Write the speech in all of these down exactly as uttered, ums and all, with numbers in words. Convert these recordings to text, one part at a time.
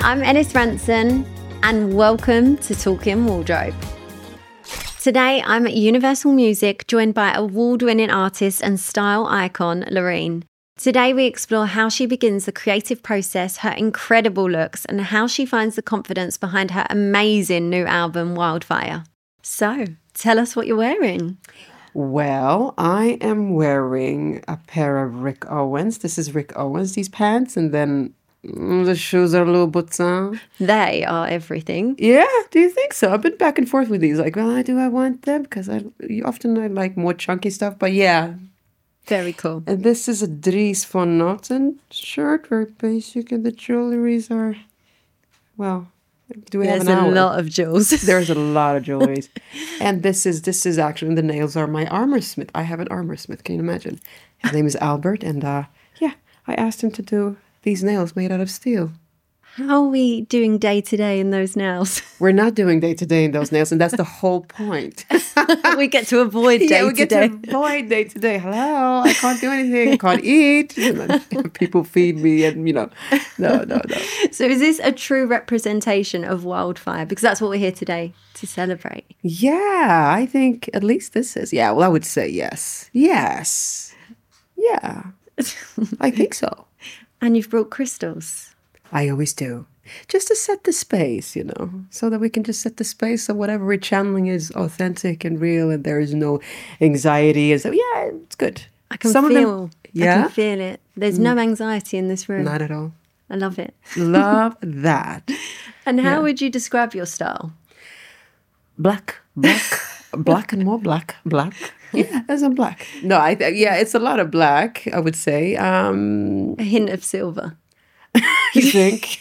I'm Ennis Ranson, and welcome to Talking Wardrobe. Today, I'm at Universal Music, joined by award-winning artist and style icon, Loreen. Today, we explore how she begins the creative process, her incredible looks, and how she finds the confidence behind her amazing new album, Wildfire. So, tell us what you're wearing. Well, I am wearing a pair of Rick Owens. This is Rick Owens, these pants, and then mm, the shoes are Louboutin. They are everything. Yeah, do you think so? I've been back and forth with these. Like, well, do I want them? Because I often I like more chunky stuff, but yeah. Very cool. And this is a Dries Van Noten shirt, very basic, and the jewelries are, well, do we There's have an hour? a lot of jewels. There's a lot of jewelries. And this is this is actually, the nails are my armor smith. I have an armor smith, can you imagine? His name is Albert, and uh, yeah, I asked him to do these nails made out of steel. How are we doing day to day in those nails? We're not doing day to day in those nails, and that's the whole point. We get to avoid day yeah, we to get day. to avoid day to day. Hello, I can't do anything. I can't eat. And then people feed me, and you know, no, no, no. So is this a true representation of Wildfire? Because that's what we're here today to celebrate. Yeah, I think at least this is. Yeah, well, I would say yes. Yes. Yeah, I think so. And you've brought crystals. I always do. Just to set the space, you know, so that we can just set the space so whatever we're channeling is authentic and real, and there is no anxiety. And so, yeah, it's good. I can Some feel of them, yeah? I can feel it. There's no anxiety in this room. Not at all. I love it. Love that. And how Yeah. would you describe your style? Black, black, black and more black, black. Yeah, as in black. No, I th- yeah, it's a lot of black, I would say. Um, A hint of silver. you think?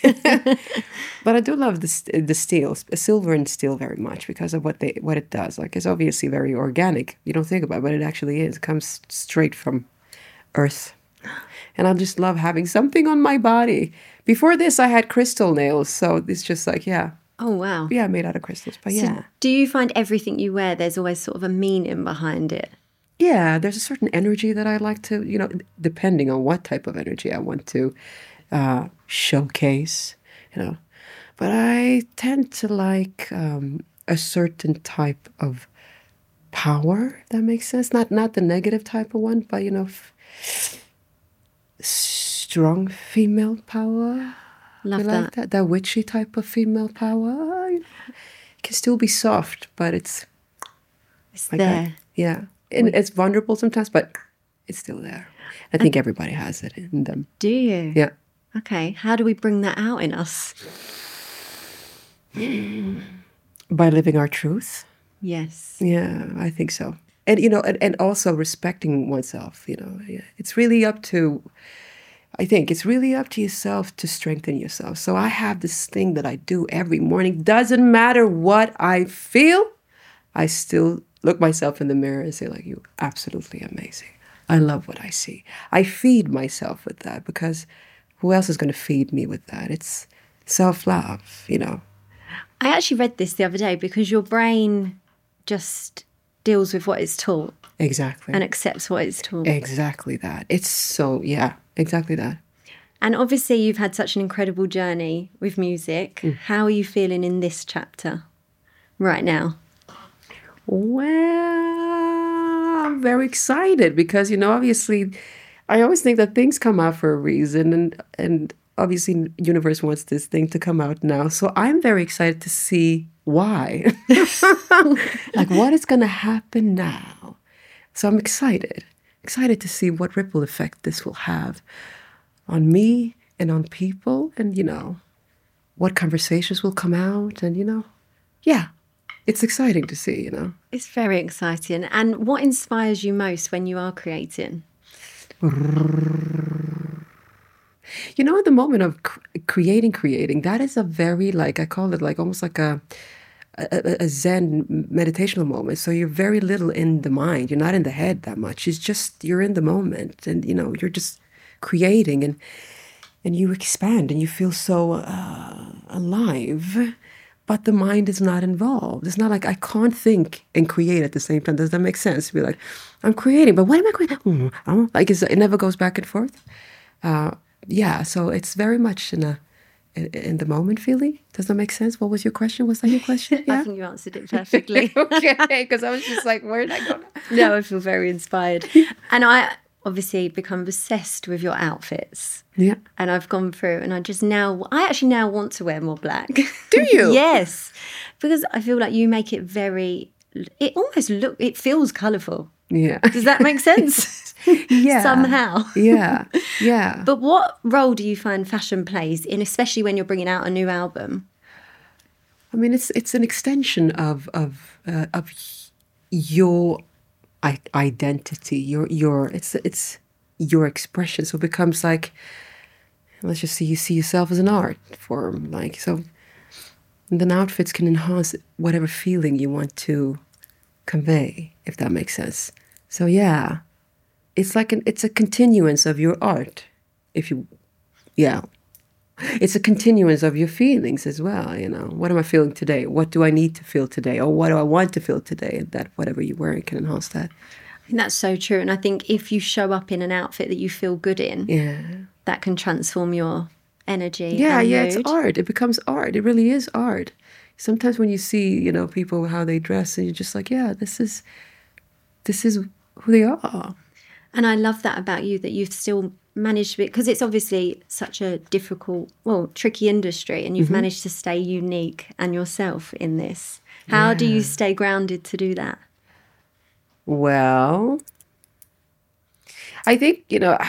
But I do love the st- the steel, silver and steel very much because of what they what it does. Like, it's obviously very organic. You don't think about it, but it actually is. It comes straight from Earth. And I just love having something on my body. Before this, I had crystal nails, so it's just like, yeah, Oh, wow. yeah, made out of crystals. But So yeah, do you find everything you wear, there's always sort of a meaning behind it? yeah, there's a certain energy that I like to, you know, depending on what type of energy I want to uh, showcase, you know. But I tend to like um, a certain type of power, if that makes sense. Not not the negative type of one, but, you know, f- strong female power. Love You that. like that? That witchy type of female power. You know, it can still be soft, but it's It's like there. that. Yeah. And it's vulnerable sometimes, but it's still there. I think everybody has it in them. Do you? Yeah. Okay. How do we bring that out in us? By living our truth. Yes. Yeah, I think so. And, you know, and, and also respecting oneself, you know. Yeah. It's really up to, I think, it's really up to yourself to strengthen yourself. So I have this thing that I do every morning. Doesn't matter what I feel, I still look myself in the mirror and say, like, you're absolutely amazing. I love what I see. I feed myself with that because who else is going to feed me with that? It's self-love, you know. I actually read this the other day because your brain just deals with what it's taught Exactly. and accepts what it's taught. Exactly that. It's so, yeah, exactly that. And obviously you've had such an incredible journey with music. Mm. How are you feeling in this chapter right now? Well, I'm very excited because, you know, obviously, I always think that things come out for a reason, and and obviously, universe wants this thing to come out now. So I'm very excited to see why, like what is going to happen now. So I'm excited, excited to see what ripple effect this will have on me and on people, and you know, what conversations will come out, and you know, yeah. It's exciting to see, you know. It's very exciting. And what inspires you most when you are creating? You know, at the moment of cr- creating, creating, that is a very, like, I call it like almost like a, a, a Zen meditational moment. So you're very little in the mind. You're not in the head that much. It's just, you're in the moment, and, you know, you're just creating, and and you expand, and you feel so uh, alive. But the mind is not involved. It's not like I can't think and create at the same time. Does that make sense? Be like, I'm creating, but what am I creating? Mm, I don't, like, it's, it never goes back and forth. Uh, yeah, so it's very much in a in, in the moment feeling. Does that make sense? What was your question? Was that your question? Yeah? I think you answered it perfectly. Okay, because I was just like, where did I go now? No, I feel very inspired. And I obviously become obsessed with your outfits. Yeah. And I've gone through and I just now, I actually now want to wear more black. Do you? Yes. Because I feel like you make it very, it almost look, it feels colourful. Yeah. Does that make sense? Yeah. Somehow. Yeah. Yeah. But what role do you find fashion plays in, especially when you're bringing out a new album? I mean, it's it's an extension of of uh, of your I- identity. Your your it's it's your expression. So it becomes like, let's just say you see yourself as an art form. Like so, and then outfits can enhance whatever feeling you want to convey, if that makes sense. So yeah, it's like an it's a continuance of your art. If you, yeah. It's a continuance of your feelings as well, you know. What am I feeling today? What do I need to feel today? Or what do I want to feel today? And that whatever you're wearing can enhance that. I think that's so true. And I think if you show up in an outfit that you feel good in, yeah, that can transform your energy. Yeah, and yeah, mood. it's art. It becomes art. It really is art. Sometimes when you see, you know, people how they dress, and you're just like, yeah, this is this is who they are. And I love that about you, that you've still managed to be, because it's obviously such a difficult, well, tricky industry, and you've mm-hmm. managed to stay unique and yourself in this. How yeah. do you stay grounded to do that? Well, I think, you know,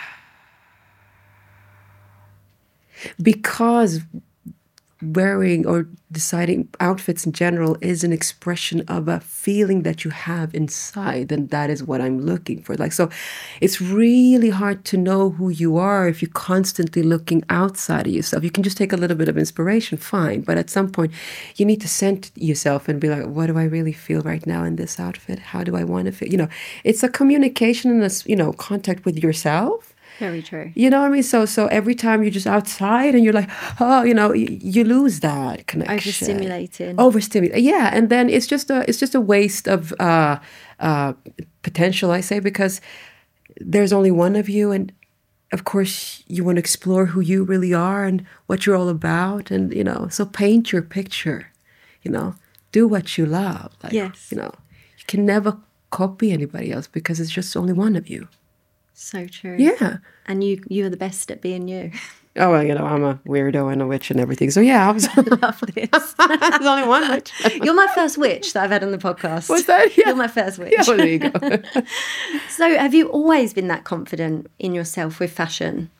because wearing or deciding outfits in general is an expression of a feeling that you have inside, and that is what I'm looking for. Like, so it's really hard to know who you are if you're constantly looking outside of yourself. You can just take a little bit of inspiration, fine, but at some point you need to center yourself and be like, what do I really feel right now in this outfit? How do I want to feel? You know, it's a communication and a, you know, contact with yourself. Very true. You know what I mean? So so every time you're just outside and you're like, oh, you know, you, you lose that connection. Overstimulating. Overstimulating. Yeah, and then it's just a it's just a waste of uh, uh, potential, I say, because there's only one of you, and of course you want to explore who you really are and what you're all about, and you know, so paint your picture. You know, do what you love. Like, yes. You know, you can never copy anybody else because it's just only one of you. So true. Yeah. And you you are the best at being you. Oh, well, you know, I'm a weirdo and a witch and everything. So, yeah, I was... love this. There's only one witch. You're my first witch that I've had on the podcast. What's that? Yeah. You're my first witch. Yeah, well, there you go. So have you always been that confident in yourself with fashion?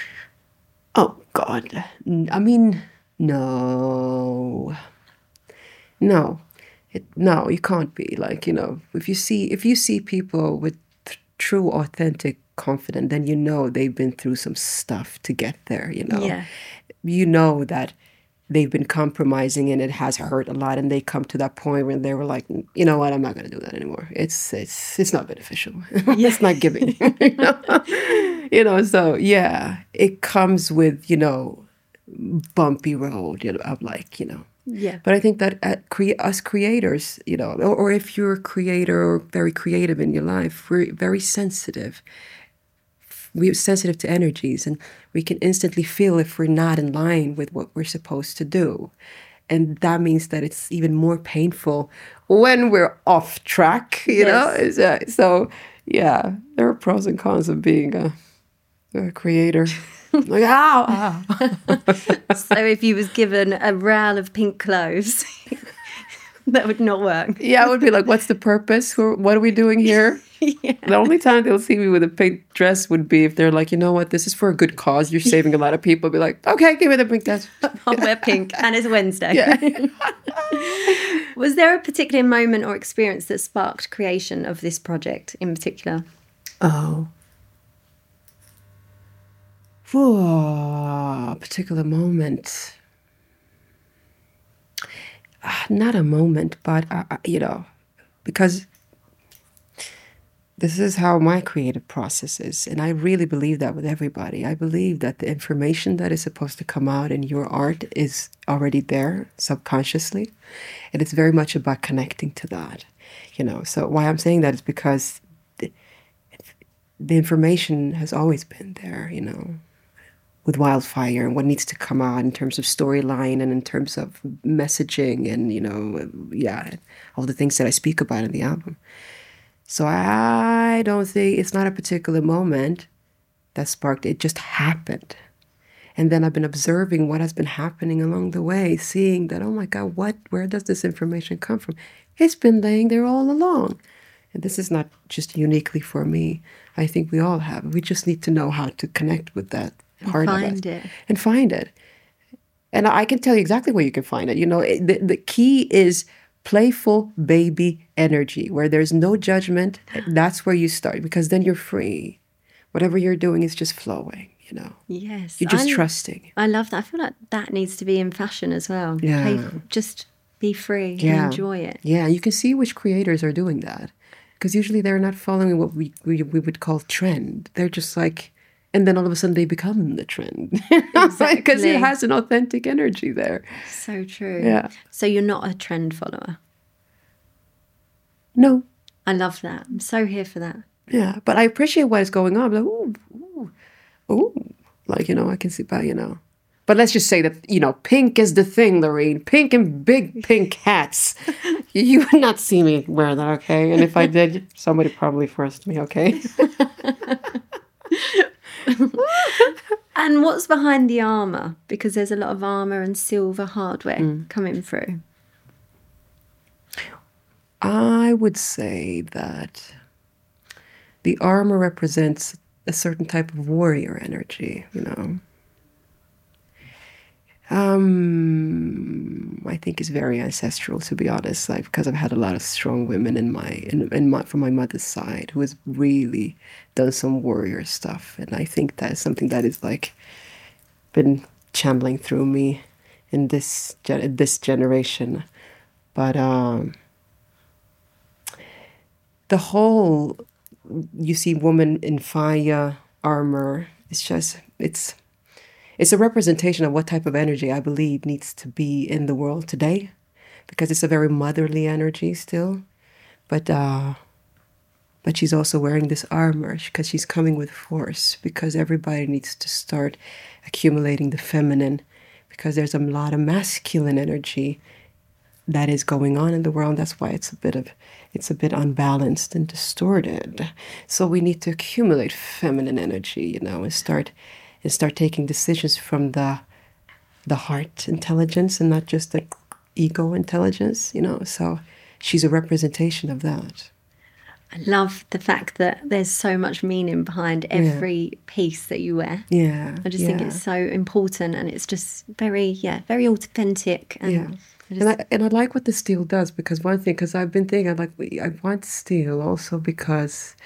Oh, God. I mean, no. No. It, no, you can't be. Like, you know, if you see if you see people with th- true, authentic confident, then you know they've been through some stuff to get there, you know. Yeah. You know that they've been compromising and it has hurt a lot, and they come to that point where they were like, you know what, I'm not going to do that anymore. It's it's it's not beneficial. Yeah. It's not giving. You know? You know, so yeah, it comes with, you know, bumpy road, you know, of like, you know. Yeah. But I think that at cre- us creators, you know, or, or if you're a creator or very creative in your life, we're very sensitive. We're sensitive to energies, and we can instantly feel if we're not in line with what we're supposed to do. And that means that it's even more painful when we're off track, you yes. know? It's, uh, so, yeah, there are pros and cons of being a, a creator. Like, ow, ow. So if you was given a round of pink clothes, that would not work. Yeah, I would be like, what's the purpose? What are we doing here? Yeah. The only time they'll see me with a pink dress would be if they're like, you know what, this is for a good cause. You're saving a lot of people. I'll be like, okay, give me the pink dress. I'll wear pink, and it's Wednesday. Yeah. Was there a particular moment or experience that sparked creation of this project in particular? Oh. Whoa, a particular moment. Uh, not a moment, but, uh, you know, because this is how my creative process is. And I really believe that with everybody. I believe that the information that is supposed to come out in your art is already there subconsciously. And it's very much about connecting to that, you know. So why I'm saying that is because the, the information has always been there, you know. with wildfire and what needs to come out in terms of storyline and in terms of messaging and, you know, yeah, all the things that I speak about in the album. So I don't think it's not a particular moment that sparked it. It just happened. And then I've been observing what has been happening along the way, seeing that, oh my God, what, where does this information come from? It's been laying there all along. And this is not just uniquely for me. I think we all have. We just need to know how to connect with that part of us. Find it. And find it. And I can tell you exactly where you can find it. You know, the, the key is playful baby energy, where there's no judgment. That's where you start, because then you're free. Whatever you're doing is just flowing, you know. Yes. You're just I'm, trusting. I love that. I feel like that needs to be in fashion as well. Yeah. Play, just be free Yeah. and enjoy it. Yeah, you can see which creators are doing that. Because usually they're not following what we, we we would call trend. They're just like, and then all of a sudden they become the trend. Exactly. Because it has an authentic energy there. So true. Yeah. So you're not a trend follower. No. I love that. I'm so here for that. Yeah, but I appreciate what is going on. I'm like, ooh, ooh, ooh. Like, you know, I can see, but, you know. But let's just say that, you know, pink is the thing, Lorraine. Pink and big pink hats. You would not see me wear that, okay? And if I did, somebody probably forced me, okay? And what's behind the armour? Because there's a lot of armour and silver hardware Mm. coming through. I would say that the armor represents a certain type of warrior energy, you know. Um, I think it's very ancestral, to be honest, like, because I've had a lot of strong women in my, in, in my, from my mother's side who has really done some warrior stuff. And I think that is something that is like been channeling through me in this, gen- this generation. But, um, the whole, you see woman in fire armor, it's just, it's, it's a representation of what type of energy I believe needs to be in the world today, because it's a very motherly energy still. But, uh, but she's also wearing this armor because she's coming with force, because everybody needs to start accumulating the feminine, because there's a lot of masculine energy that is going on in the world. That's why it's a bit of, it's a bit unbalanced and distorted. So we need to accumulate feminine energy, you know, and start, and start taking decisions from the, the heart intelligence and not just the ego intelligence, you know. So she's a representation of that. I love the fact that there's so much meaning behind every yeah. piece that you wear. Yeah. I just yeah. think it's so important, and it's just very, yeah, very authentic. And yeah. I just, and I and I like what the steel does, because one thing, because I've been thinking, I'm like, I want steel also because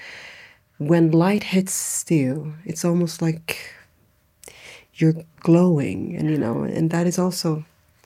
when light hits steel, it's almost like you're glowing, and you know, and that is also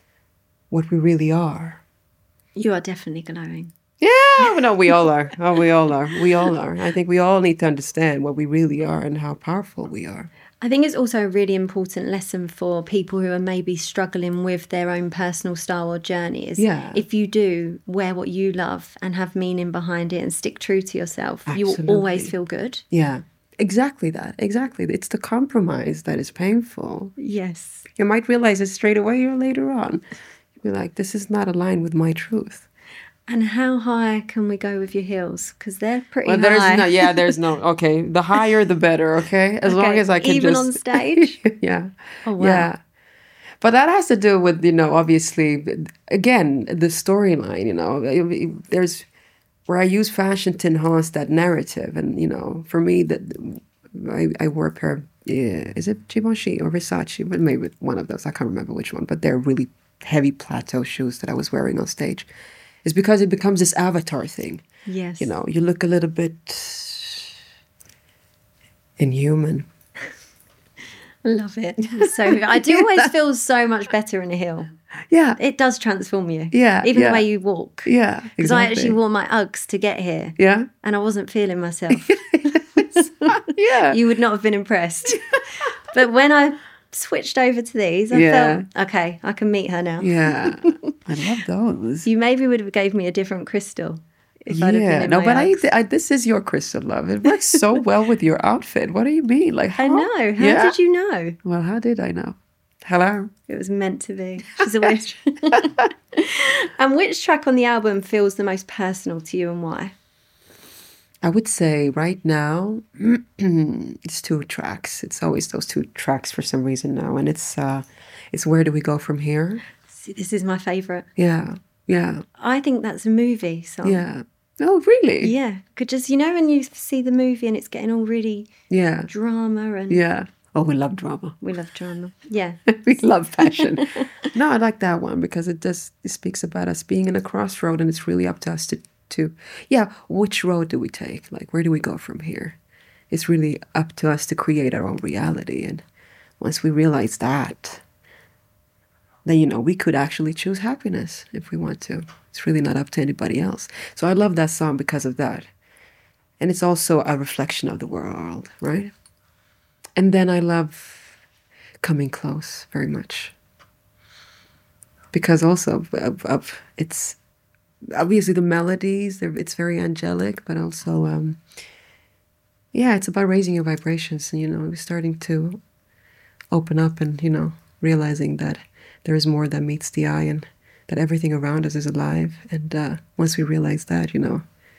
what we really are. You are definitely glowing. Yeah, no, we all are. Oh, we all are. We all are. I think we all need to understand what we really are and how powerful we are. I think it's also a really important lesson for people who are maybe struggling with their own personal style or journeys. Yeah. If you do wear what you love and have meaning behind it and stick true to yourself, Absolutely. you will always feel good. Yeah, exactly that. Exactly. It's the compromise that is painful. Yes. You might realize it straight away or later on. You'll be like, this is not aligned with my truth. And how high can we go with your heels? Because they're pretty well, high. There's no, yeah, there's no, okay. The higher, the better, okay? As okay. long as I can Even just... on stage? yeah. Oh, wow. Yeah. But that has to do with, you know, obviously, again, the storyline, you know. There's where I use fashion to enhance that narrative. And, you know, for me, that I, I wore a pair of, yeah, is it Givenchy or Versace? But maybe one of those. I can't remember which one. But they're really heavy plateau shoes that I was wearing on stage. It's because it becomes this avatar thing. Yes. You know, you look a little bit inhuman. I love it. So I do always feel so much better in a heel. Yeah. It does transform you. Yeah. Even yeah. the way you walk. Yeah, exactly. Because I actually wore my Uggs to get here. Yeah. And I wasn't feeling myself. Yeah. You would not have been impressed. But when I switched over to these, I yeah. felt, okay, I can meet her now. Yeah. I love those. You maybe would have gave me a different crystal. if I'd have been Yeah, in no, my but I, Uggs. I, this is your crystal love. It works so well with your outfit. What do you mean? Like, how? I know. How Yeah? did you know? Well, how did I know? Hello? It was meant to be. She's a witch. And which track on the album feels the most personal to you and why? I would say right now, it's two tracks. It's always those two tracks for some reason now. And it's, uh, it's Where Do We Go From Here? See, this is my favourite. Yeah, yeah, I think that's a movie song. yeah. Oh, really? Yeah. Could just, you know, when you see the movie and it's getting all really Yeah, drama and yeah. Oh, we love drama. we love drama. Yeah. We love passion. No, I like that one because it does, it speaks about us being in a crossroad and it's really up to us to, to, yeah, which road do we take? Like, where do we go from here? It's really up to us to create our own reality. And once we realize that, then, you know, we could actually choose happiness if we want to. It's really not up to anybody else. So I love that song because of that. And it's also a reflection of the world, right? And then I love Coming Close very much. Because also of, of, of it's obviously the melodies, it's very angelic, but also, um, yeah, it's about raising your vibrations and, you know, starting to open up and, you know, realizing that there is more than meets the eye and that everything around us is alive. And uh, once we realize that, you know,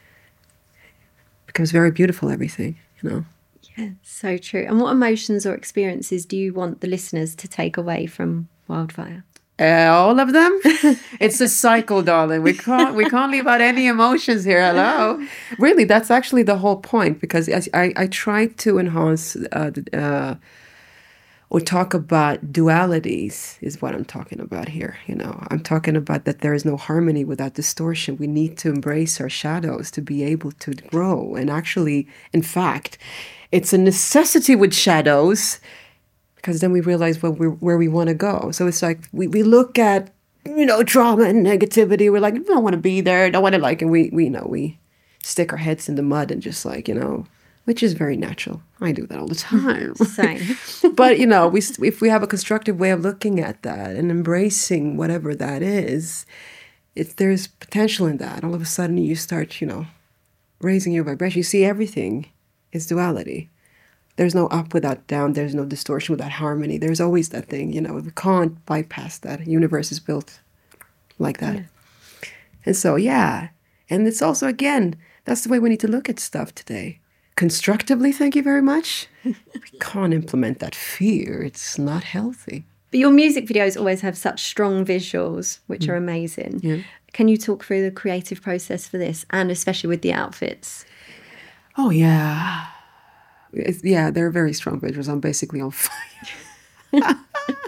it becomes very beautiful, everything, you know. Yeah, so true. And what emotions or experiences do you want the listeners to take away from Wildfire? Uh, all of them. It's a cycle, darling. We can't we can't leave out any emotions here. Hello. Really, that's actually the whole point because I I, I try to enhance uh, uh, or talk about dualities is what I'm talking about here. You know, I'm talking about that there is no harmony without distortion. We need to embrace our shadows to be able to grow. And actually, in fact, it's a necessity with shadows because then we realize where we where we want to go. So it's like we, we look at, you know, trauma and negativity. We're like, we don't want to be there. Don't want to like, and we, we, you know, we stick our heads in the mud and just like, you know, which is very natural. I do that all the time. Same. But, you know, we if we have a constructive way of looking at that and embracing whatever that is, if there's potential in that, all of a sudden you start, you know, raising your vibration. You see everything is duality. There's no up without down. There's no distortion without harmony. There's always that thing, you know. We can't bypass that. The universe is built like that. Yeah. And so, yeah. And it's also, again, that's the way we need to look at stuff today. Constructively, thank you very much. We can't implement that fear. It's not healthy. But your music videos always have such strong visuals, which mm. are amazing. Yeah. Can you talk through the creative process for this, and especially with the outfits? Oh, yeah. It's, yeah, they're very strong visuals. I'm basically on fire.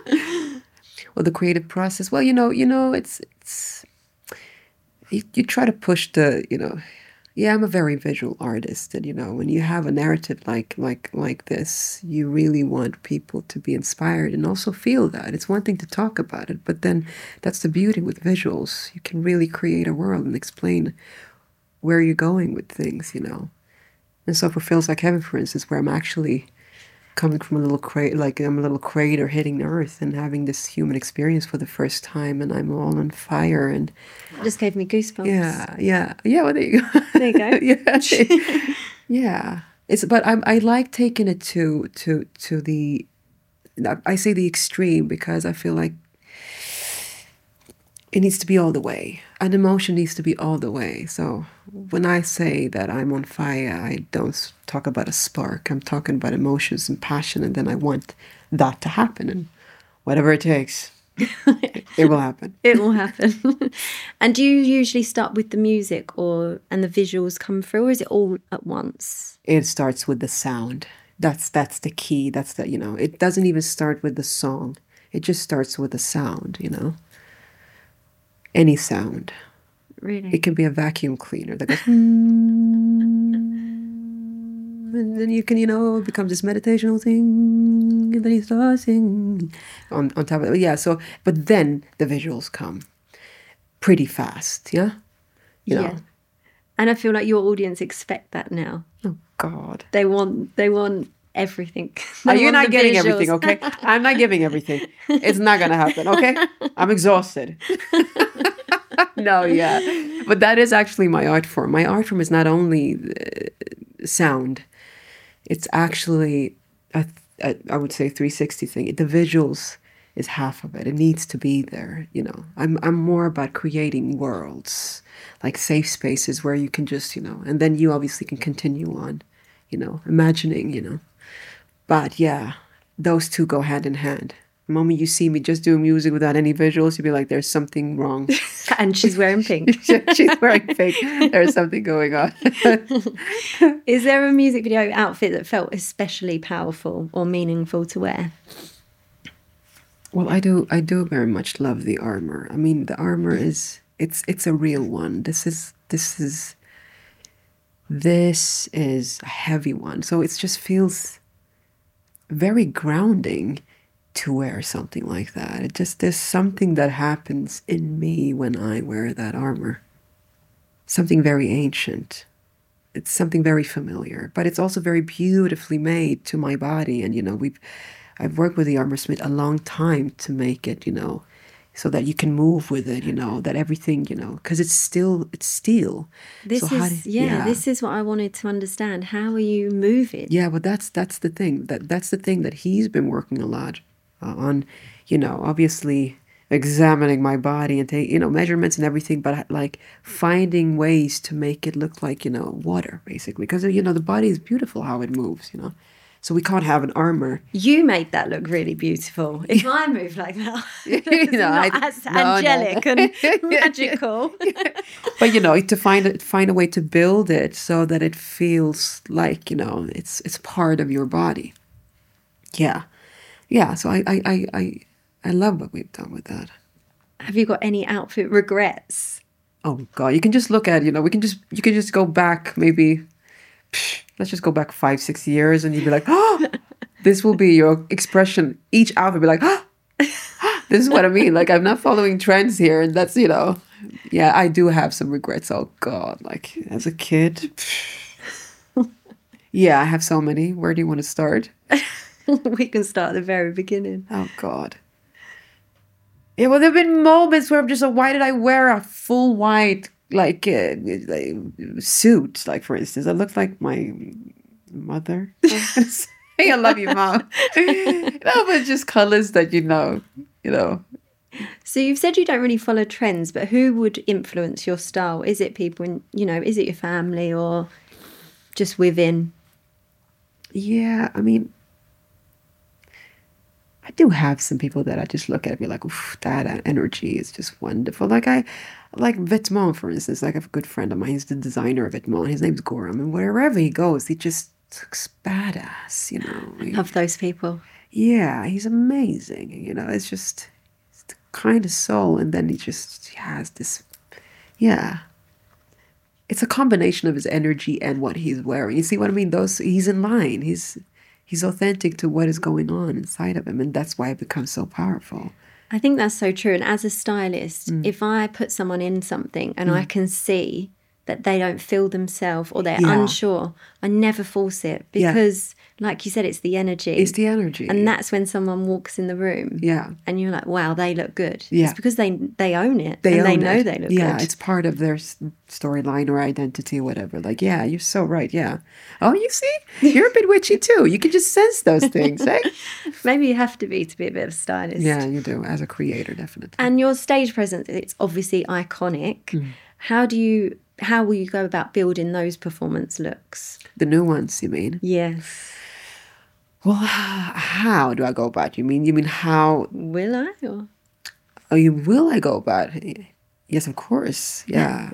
Well, the creative process, well, you know, you know, it's, it's you, you try to push the, you know, yeah, I'm a very visual artist, and you know, when you have a narrative like like like this, you really want people to be inspired and also feel that. It's one thing to talk about it, but then that's the beauty with visuals. You can really create a world and explain where you're going with things, you know. And so for Feels Like Heaven, for instance, where I'm actually coming from a little crater, like I'm a little crater hitting the earth and having this human experience for the first time, and I'm all on fire. And it just gave me goosebumps. Yeah, yeah, yeah. Well, there you go. There you go. Yeah, yeah. It's but I I like taking it to to to the, I say the extreme because I feel like it needs to be all the way. An emotion needs to be all the way. So when I say that I'm on fire, I don't talk about a spark. I'm talking about emotions and passion, and then I want that to happen. And whatever it takes, it will happen. It will happen. And do you usually start with the music or and the visuals come through, or is it all at once? It starts with the sound. That's that's the key. That's the, you know, it doesn't even start with the song. It just starts with the sound, you know. Any sound. Really? It can be a vacuum cleaner that goes, and then you can, you know, it becomes this meditational thing, and then you start singing on, on top of it. Yeah, so, but then the visuals come pretty fast, yeah? You yeah. know? And I feel like your audience expect that now. Oh, God. They want, they want everything. They Are you not getting visuals. everything, okay? I'm not giving everything. It's not going to happen, okay? I'm exhausted. No, yeah. But that is actually my art form. My art form is not only uh, sound, it's actually, a, a, I would say, three sixty thing. The visuals is half of it. It needs to be there, you know. I'm, I'm more about creating worlds, like safe spaces where you can just, you know, and then you obviously can continue on, you know, imagining, you know. But yeah, those two go hand in hand. The moment you see me just doing music without any visuals, you'll be like, there's something wrong. And she's wearing pink. She's wearing pink. There's something going on. Is there a music video outfit that felt especially powerful or meaningful to wear? Well, I do I do very much love the armor. I mean, the armor is it's it's a real one. This is this is this is a heavy one. So it just feels very grounding to wear something like that. It just, there's something that happens in me when I wear that armor. Something very ancient. It's something very familiar, but it's also very beautifully made to my body. And, you know, we've, I've worked with the armor smith a long time to make it, you know, so that you can move with it, you know, that everything, you know, because it's still, it's steel. This so is, do, yeah, yeah, this is what I wanted to understand. How are you moving? Yeah, but that's, that's the thing. That That's the thing that he's been working a lot uh, on, you know, obviously examining my body and take, you know, measurements and everything, but like finding ways to make it look like, you know, water, basically. Because, you know, the body is beautiful how it moves, you know. So we can't have an armor. You made that look really beautiful. If I move like that, it's you know, not I, as no, angelic no, no. and magical. But you know, to find find a way to build it so that it feels like, you know, it's it's part of your body. Yeah, yeah. So I I I I, I love what we've done with that. Have you got any outfit regrets? Oh God, you can just look at, you know, we can just you can just go back maybe. Let's just go back five, six years and you'd be like, oh, this will be your expression. Each outfit be like, oh, this is what I mean. Like, I'm not following trends here. And that's, you know, yeah, I do have some regrets. Oh, God, like as a kid. Yeah, I have so many. Where do you want to start? We can start at the very beginning. Oh, God. Yeah, well, there have been moments where I'm just like, why did I wear a full white like uh, like, suit, like for instance, I looked like my mother. Hey, I love you, Mom. You know, but just colors that you know, you know. So you've said you don't really follow trends, but who would influence your style? Is it people in, you know, is it your family or just within? Yeah, I mean, I do have some people that I just look at and be like, oof, that energy is just wonderful. Like I, like Vetements, for instance, like I have a good friend of mine, he's the designer of Vetements. His name's Goram, and wherever he goes, he just looks badass, you know. I love those people. Yeah, he's amazing. You know, it's just it's the kind of soul, and then he just he has this, yeah. It's a combination of his energy and what he's wearing. You see what I mean? Those he's in line. He's he's authentic to what is going on inside of him, and that's why it becomes so powerful. I think that's so true. And as a stylist, mm. if I put someone in something and mm. I can see that they don't feel themselves or they're yeah. unsure, I never force it because, yeah. like you said, it's the energy. It's the energy. And that's when someone walks in the room yeah. and you're like, wow, they look good. Yeah. It's because they they own it they and own they know it. they look yeah, good. Yeah, it's part of their storyline or identity or whatever. Like, yeah, you're so right, yeah. Oh, you see? You're a bit witchy too. You can just sense those things, eh? Maybe you have to be to be a bit of a stylist. Yeah, you do, as a creator, definitely. And your stage presence, it's obviously iconic. Mm. How do you... How will you go about building those performance looks? The new ones, you mean? Yes. Well, how do I go about? You mean you mean how? Will I? Or? Oh, you will I go about? Yes, of course. Yeah.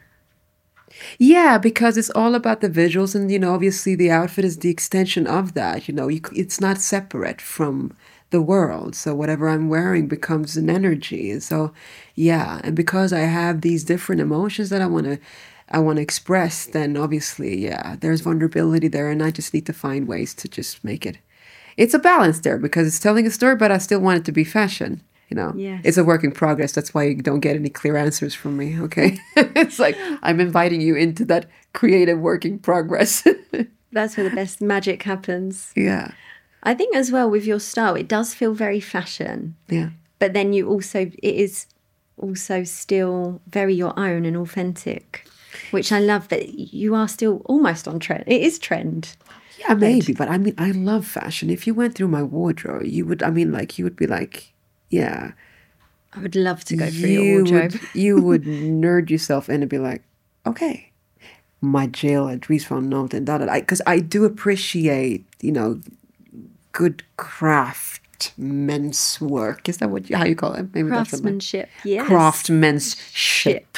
Yeah, because it's all about the visuals, and you know, obviously, the outfit is the extension of that. You know, you, it's not separate from the world. So whatever I'm wearing becomes an energy. And so, yeah. And because I have these different emotions that I want to, I want to express, then obviously, yeah, there's vulnerability there. And I just need to find ways to just make it. It's a balance there because it's telling a story, but I still want it to be fashion. You know, yes. It's a work in progress. That's why you don't get any clear answers from me. Okay. It's like, I'm inviting you into that creative work in progress. That's where the best magic happens. Yeah. I think as well with your style, it does feel very fashion. Yeah. But then you also, it is also still very your own and authentic, which I love that you are still almost on trend. It is trend. Yeah, maybe, but I mean, I love fashion. If you went through my wardrobe, you would, I mean, like, you would be like, yeah. I would love to go through you your wardrobe. Would, you would nerd yourself in and be like, okay, my jail at Dries Van Noot and da da da. Because I do appreciate, you know, good craftsman's work. Is that what you, how you call it? Maybe Craftsmanship, yes. Craftsmanship.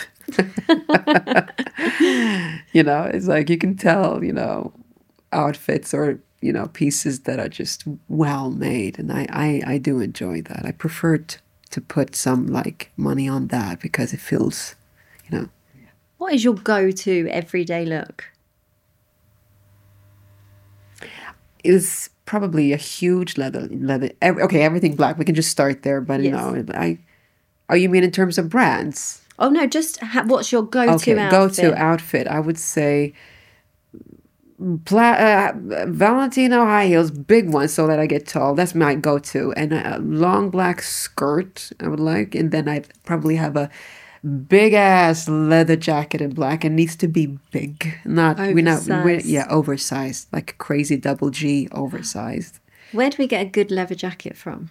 You know, it's like you can tell, you know, outfits or, you know, pieces that are just well made. And I, I, I do enjoy that. I prefer to, to put some like money on that because it feels, you know. What is your go-to everyday look? It's probably a huge leather, leather. Every, okay, everything black. We can just start there. But, yes. you know, I, oh, you mean in terms of brands? Oh, no, just ha- what's your go-to okay, outfit? go-to outfit. I would say Pla- uh, Valentino high heels, big ones so that I get tall. That's my go-to. And a long black skirt I would like. And then I'd probably have a big-ass leather jacket in black. It needs to be big. Not, oversized. We're not, we're, yeah, oversized. Like a crazy double G oversized. Where do we get a good leather jacket from?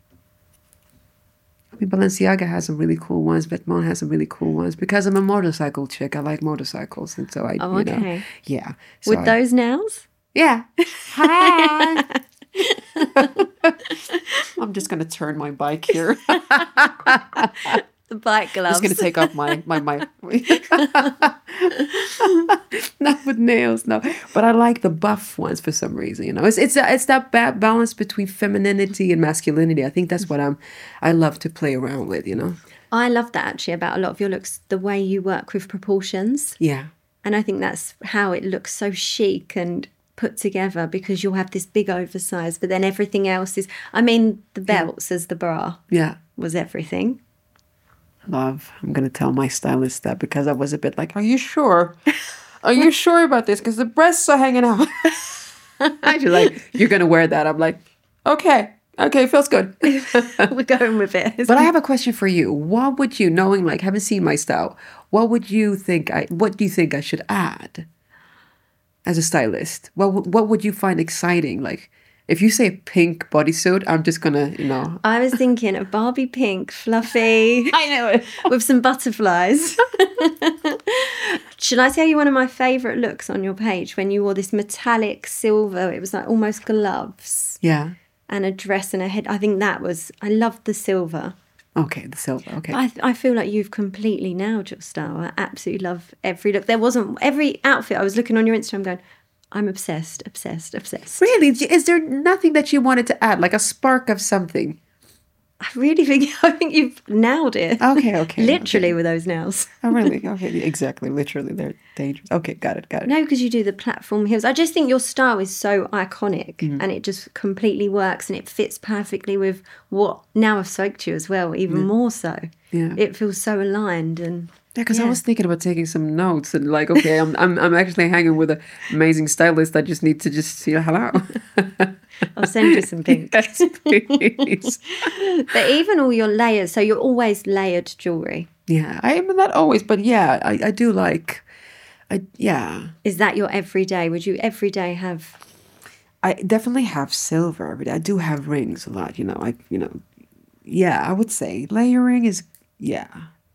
I mean, Balenciaga has some really cool ones. Vetements has some really cool ones. Because I'm a motorcycle chick, I like motorcycles, and so I, oh, you okay. know, yeah. So With I, those nails? Yeah. Hi. I'm just gonna turn my bike here. The bike gloves. I'm just gonna take off my my my. Not with nails, no. But I like the buff ones for some reason. You know, it's it's it's that bad balance between femininity and masculinity. I think that's what I'm. I love to play around with. You know. I love that actually about a lot of your looks. The way you work with proportions. Yeah. And I think that's how it looks so chic and put together because you'll have this big oversized, but then everything else is. I mean, the belts yeah. as the bra. Yeah. Was everything. Love. I'm going to tell my stylist that because I was a bit like, are you sure? Are you sure about this? Because the breasts are hanging out. She's like, you're going to wear that. I'm like, okay. Okay, feels good. We're going with it. But I have a question for you. What would you, knowing like, haven't seen my style, what would you think, I, what do you think I should add as a stylist? What, what would you find exciting? Like, if you say pink bodysuit, I'm just gonna, you know. I was thinking a Barbie pink, fluffy. I know it. With some butterflies. Should I tell you one of my favourite looks on your page when you wore this metallic silver? It was like almost gloves. Yeah. And a dress and a head. I think that was, I loved the silver. Okay, the silver, okay. But I, I feel like you've completely nailed your style. I absolutely love every look. There wasn't, every outfit I was looking on your Instagram going, I'm obsessed, obsessed, obsessed. Really? Is there nothing that you wanted to add, like a spark of something? I really think I think you've nailed it. Okay, okay. Literally okay. with those nails. Oh, really? Okay, exactly. Literally, they're dangerous. Okay, got it, got it. No, because you do the platform heels. I just think your style is so iconic mm-hmm. and it just completely works and it fits perfectly with what now I've spoke to you as well, even yeah. more so. Yeah. It feels so aligned and Yeah, because yeah. I was thinking about taking some notes and like, okay, I'm I'm I'm actually hanging with an amazing stylist. I just need to just see hello. I'll send you some pink. Yes, please. But even all your layers, so you're always layered jewellery. Yeah, I am not always, but yeah, I, I do like, I yeah. Is that your everyday? Would you every day have? I definitely have silver every day. I do have rings a lot, you know, like, you know, yeah, I would say layering is, yeah.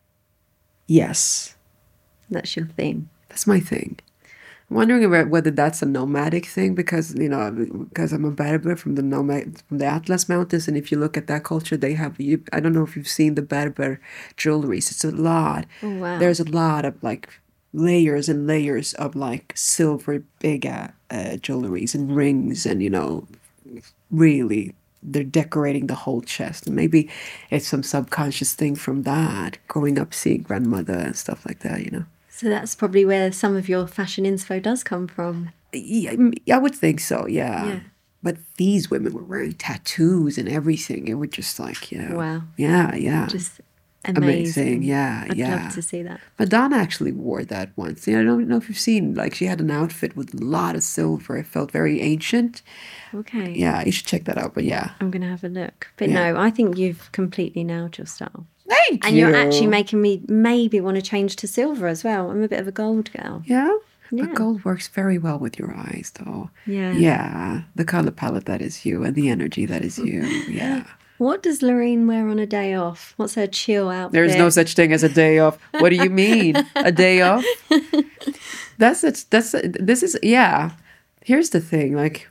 Yes. That's your theme. That's my thing. I'm wondering about whether that's a nomadic thing because, you know, because I'm a Berber from the nomad, from the Atlas Mountains. And if you look at that culture, they have, you, I don't know if you've seen the Berber jewelries. It's a lot. Oh, wow. There's a lot of like layers and layers of like silver big uh, uh, jewelries and rings and, you know, really they're decorating the whole chest. And maybe it's some subconscious thing from that, growing up seeing grandmother and stuff like that, you know. So that's probably where some of your fashion inspo does come from. Yeah, I would think so, yeah. yeah. But these women were wearing tattoos and everything. It was just like, yeah. Wow. Yeah, yeah. Just amazing. Amazing, yeah, I'd yeah. I'd love to see that. Madonna actually wore that once. You know, I don't know if you've seen, like, she had an outfit with a lot of silver. It felt very ancient. Okay. Yeah, you should check that out, but yeah. I'm going to have a look. But yeah. no, I think you've completely nailed your style. Thank and you. you're actually making me maybe want to change to silver as well. I'm a bit of a gold girl. Yeah? Yeah. But gold works very well with your eyes, though. Yeah. Yeah. The color palette, that is you. And the energy, that is you. Yeah. What does Loreen wear on a day off? What's her chill outfit? There's no such thing as a day off. What do you mean? A day off? That's it. That's this is yeah. Here's the thing. Like,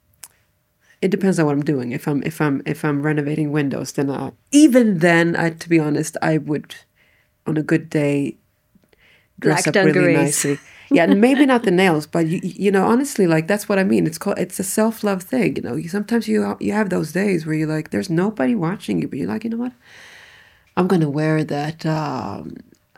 it depends on what I'm doing. If I'm if I'm if I'm renovating windows, then I, even then, I to be honest, I would, on a good day, dress Black up really dungarees. nicely. Yeah, and maybe not the nails, but you you know, honestly, like that's what I mean. It's called it's a self love thing. You know, you, sometimes you you have those days where you're like, there's nobody watching you, but you're like, you know what? I'm gonna wear that um,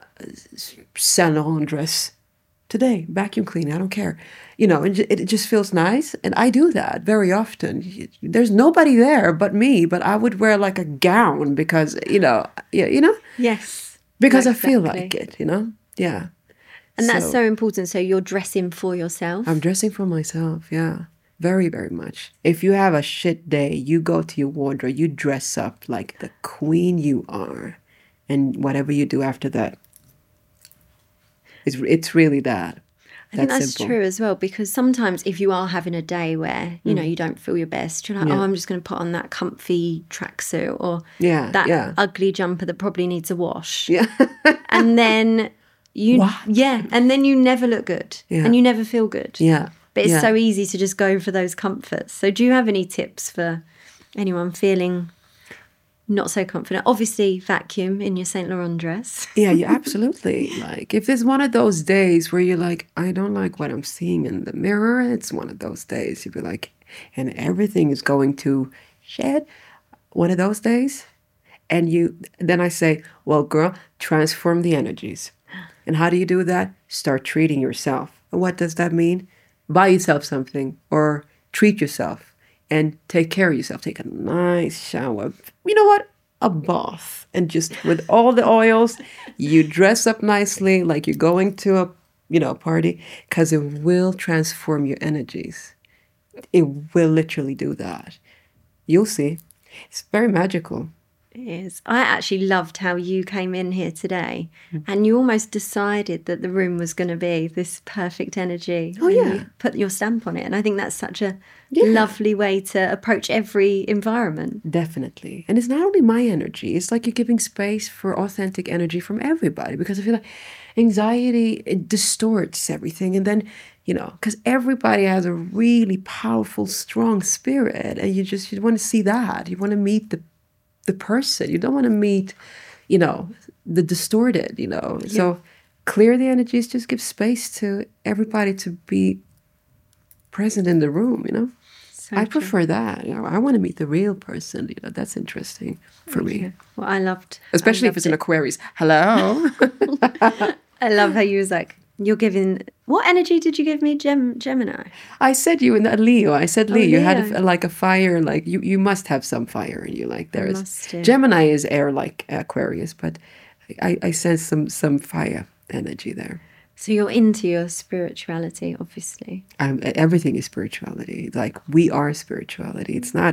Saint Laurent dress today, vacuum clean. I don't care. You know, it, it just feels nice, and I do that very often. There's nobody there but me, but I would wear like a gown because you know, yeah, you know, Yes. because I exactly. feel like it. You know, yeah. And that's so important. So you're dressing for yourself. I'm dressing for myself, yeah. Very, very much. If you have a shit day, you go to your wardrobe, you dress up like the queen you are. And whatever you do after that, it's, it's really that. I think that's simple. True as well, because sometimes if you are having a day where, you mm. know, you don't feel your best, you're like, yeah. oh, I'm just going to put on that comfy tracksuit or yeah, that yeah. ugly jumper that probably needs a wash. Yeah. And then... You what? Yeah, and then you never look good yeah. and you never feel good. Yeah. But it's yeah. so easy to just go for those comforts. So do you have any tips for anyone feeling not so confident? Obviously, vacuum in your Saint Laurent dress. Yeah, you absolutely. Like, if there's one of those days where you're like, I don't like what I'm seeing in the mirror, it's one of those days. You'd be like, and everything is going to shit. One of those days. And you, then I say, well, girl, transform the energies. And how do you do that? Start treating yourself. And what does that mean? Buy yourself something or treat yourself and take care of yourself. Take a nice shower. You know what? A bath. And just with all the oils, you dress up nicely like you're going to a, you know, party, because it will transform your energies. It will literally do that. You'll see. It's very magical. It is. I actually loved how you came in here today and you almost decided that the room was going to be this perfect energy. Oh, yeah. You put your stamp on it. And I think that's such a yeah. lovely way to approach every environment. Definitely. And it's not only my energy. It's like you're giving space for authentic energy from everybody, because I feel like anxiety, it distorts everything. And then, you know, because everybody has a really powerful, strong spirit. And you just you want to see that. You want to meet the the person. You don't want to meet, you know, the distorted, you know. Yeah. So clear the energies, just give space to everybody to be present in the room, you know. So I true. prefer that. You know, I want to meet the real person, you know. That's interesting for Thank me. You. Well, I loved Especially I loved if it's it. an Aquarius. Hello. I love how you was like, you're giving... What energy did you give me, Gem, Gemini? I said you in the Leo. I said Leo. Oh, you Leo. had a, like a fire, like you, you must have some fire in you. Like there I is. must do. Gemini is air like Aquarius, but I, I sense some, some fire energy there. So you're into your spirituality, obviously. Um, everything is spirituality. Like we are spirituality. It's not,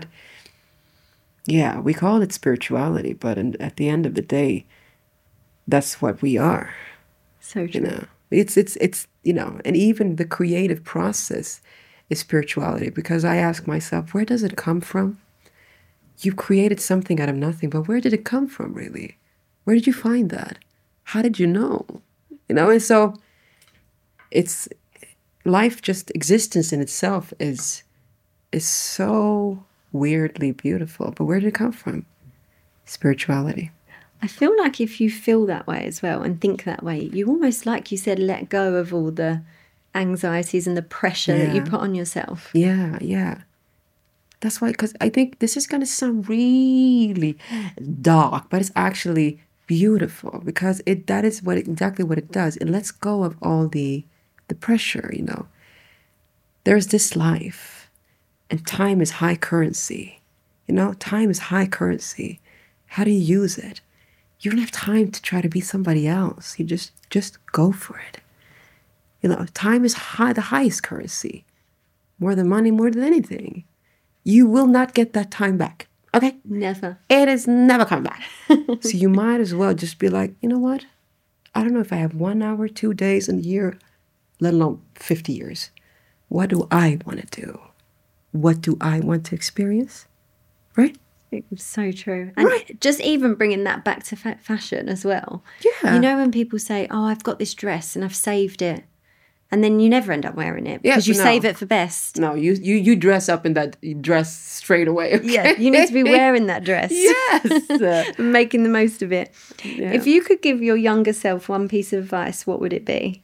yeah, we call it spirituality, but in, at the end of the day, that's what we are. So true. You know, it's, it's, it's, you know, and even the creative process is spirituality, because I ask myself, where does it come from? You created something out of nothing, but where did it come from, really? Where did you find that? How did you know? You know, and so it's life, just existence in itself is is so weirdly beautiful. But where did it come from? Spirituality. I feel like if you feel that way as well and think that way, you almost, like you said, let go of all the anxieties and the pressure yeah. that you put on yourself. Yeah, yeah. That's why, because I think this is going to sound really dark, but it's actually beautiful, because it that is what exactly what it does. It lets go of all the the pressure, you know. There's this life, and time is high currency. You know, time is high currency. How do you use it? You don't have time to try to be somebody else. You just just go for it. You know, time is high, the highest currency. More than money, more than anything. You will not get that time back. Okay? Never. It is never coming back. So you might as well just be like, you know what? I don't know if I have one hour, two days, a year, let alone fifty years. What do I want to do? What do I want to experience? Right? It's so true. And Right. just even bringing that back to fa- fashion as well. Yeah. You know when people say, oh, I've got this dress and I've saved it. And then you never end up wearing it Yeah, because you no. save it for best. No, you, you you dress up in that dress straight away. Okay? Yeah, you need to be wearing that dress. Yes. And making the most of it. Yeah. If you could give your younger self one piece of advice, what would it be?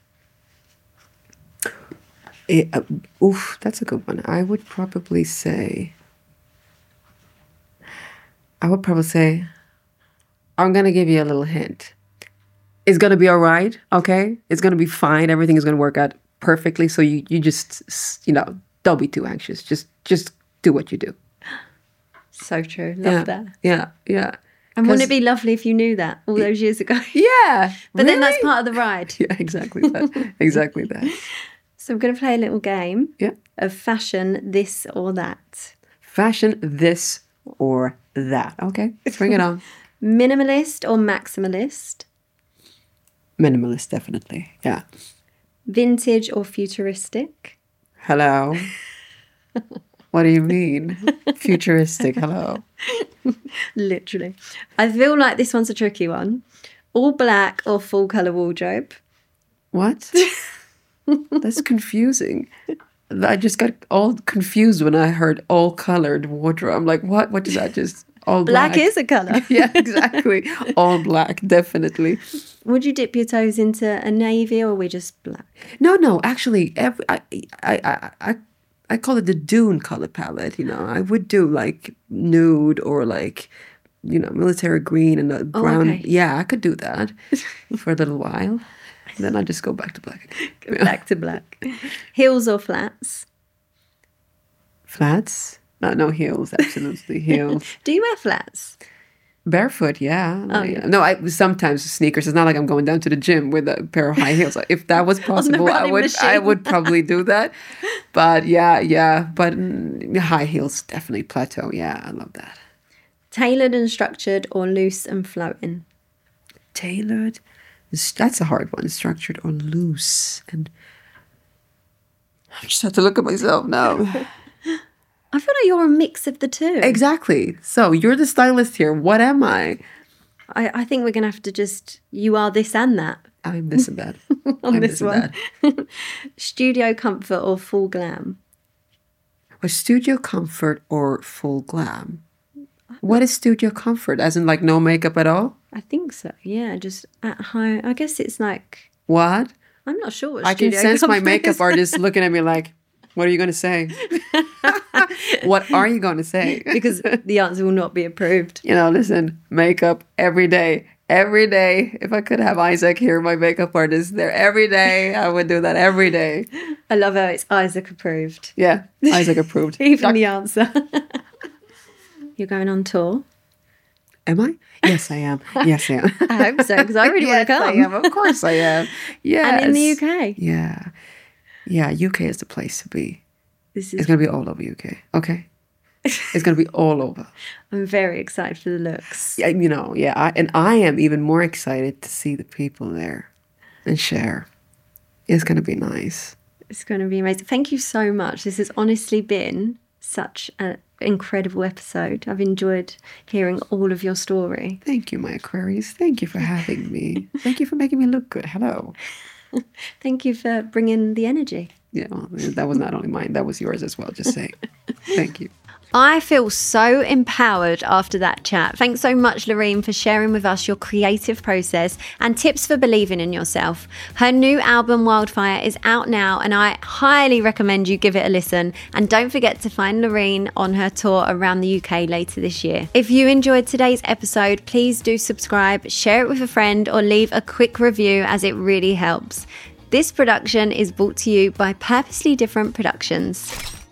It, uh, oof, that's a good one. I would probably say, I would probably say, I'm going to give you a little hint. It's going to be all right, okay? It's going to be fine. Everything is going to work out perfectly. So you, you just, you know, don't be too anxious. Just just do what you do. So true. Love Yeah, that. yeah, yeah. And wouldn't it 'Cause- be lovely if you knew that all those years ago? Yeah. But then that's really? part of the ride. Yeah, exactly that. Exactly that. So I'm going to play a little game Yeah. of fashion, this or that. Fashion, this or that. Okay, bring it on. Minimalist or maximalist? Minimalist, definitely. Yeah. Vintage or futuristic? Hello. What do you mean? Futuristic, hello. Literally. I feel like this one's a tricky one. All black or full colour wardrobe? What? That's confusing. I just got all confused when I heard all colored wardrobe. I'm like, what? What does that just all black? Black is a colour. Yeah, exactly. All black, definitely. Would you dip your toes into a navy or are we just black? No, no, actually, every, I, I, I, I, I call it the Dune color palette. You know, I would do like nude or like, you know, military green and a brown. okay. Yeah, I could do that for a little while. Then I just go back to black. Yeah. Back to black. Heels or flats? Flats? No, no heels. Absolutely heels. Do you wear flats? Barefoot, yeah. Oh, yeah. yeah. No, I sometimes sneakers. It's not like I'm going down to the gym with a pair of high heels. If that was possible, I running would. machine. I would probably do that. But yeah, yeah. But mm, high heels definitely plateau. Yeah, I love that. Tailored and structured or loose and floating? Tailored. That's a hard one. Structured or loose. And I just have to look at myself now. I feel like you're a mix of the two. Exactly. So you're the stylist here. What am I? I, I think we're going to have to just, you are this and that I'm this and that. on I'm this and one. that. Studio comfort or full glam? Or studio comfort or full glam? What is studio comfort? As in like no makeup at all? I think so. Yeah, just at home. I guess it's like, What? I'm not sure what I can studio sense my comfort makeup is. artist looking at me like, what are you going to say? What are you going to say? Because the answer will not be approved. You know, listen, makeup every day. Every day. If I could have Isaac here, my makeup artist, there every day, I would do that every day. I love how it's Isaac approved. Yeah, Isaac approved. Even Doc- the answer. You're going on tour? Am I? Yes, I am. Yes, I am. I hope so, because I really want Yes, to I come. am. Of course I am. Yeah. And in the U K. Yeah. Yeah, U K is the place to be. This It's is. going to be all over U K. Okay? It's going to be all over. I'm very excited for the looks. Yeah, you know, yeah. I, and I am even more excited to see the people there and share. It's going to be nice. It's going to be amazing. Thank you so much. This has honestly been such an incredible episode. I've enjoyed hearing all of your story. Thank you, my Aquarius. Thank you for having me. Thank you for making me look good. Hello. Thank you for bringing the energy. Yeah, well, that was not only mine. That was yours as well. Just saying. Thank you. I feel so empowered after that chat. Thanks so much, Loreen, for sharing with us your creative process and tips for believing in yourself. Her new album, Wildfire, is out now, and I highly recommend you give it a listen. And don't forget to find Loreen on her tour around the U K later this year. If you enjoyed today's episode, please do subscribe, share it with a friend, or leave a quick review, as it really helps. This production is brought to you by Purposely Different Productions.